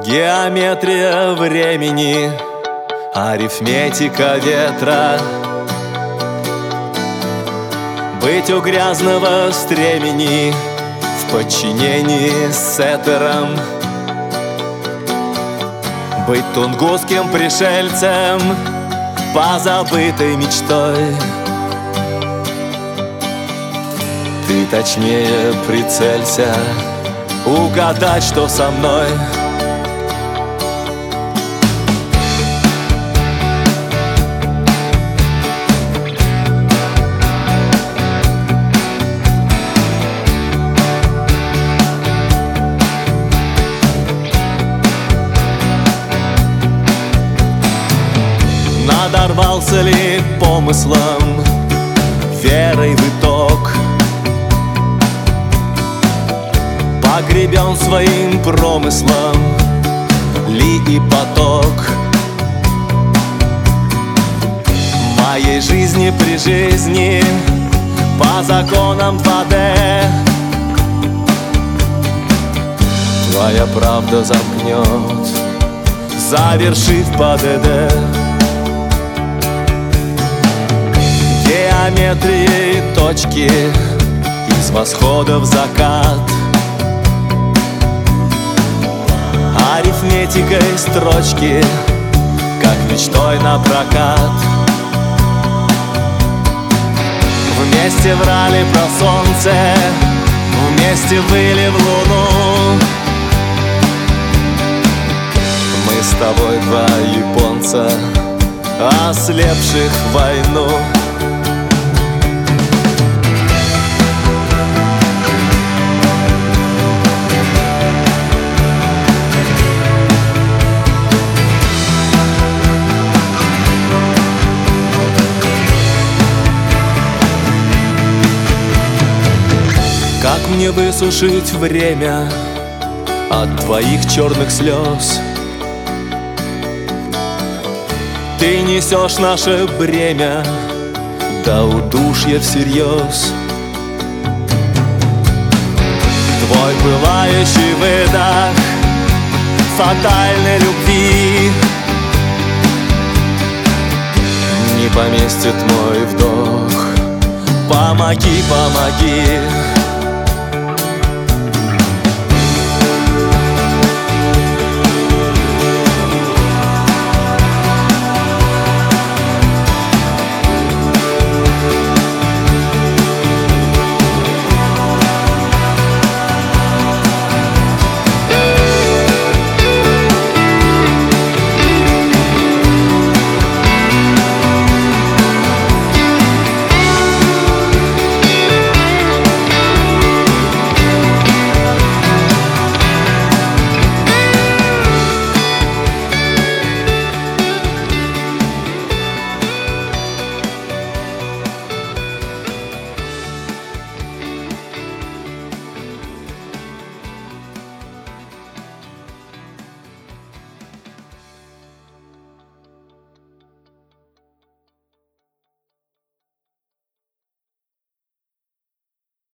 Геометрия времени, арифметика ветра. Быть у грязного стремени в подчинении с этером. Быть тунгусским пришельцем, позабытой мечтой. Ты точнее прицелься, угадать, что со мной. Надорвался ли помыслом, верой в итог, погребен своим промыслом ли и поток моей жизни при жизни по законам 2D. Твоя правда замкнет, завершив ПДД. Геометрией точки из восхода в закат, арифметикой строчки, как мечтой на прокат. Вместе врали про солнце, вместе выли в луну. Мы с тобой два японца, ослепших в войну. Как мне высушить время от твоих черных слез? Ты несешь наше бремя до удушья всерьез. Твой пылающий выдох фатальной любви не поместит мой вдох. Помоги, помоги.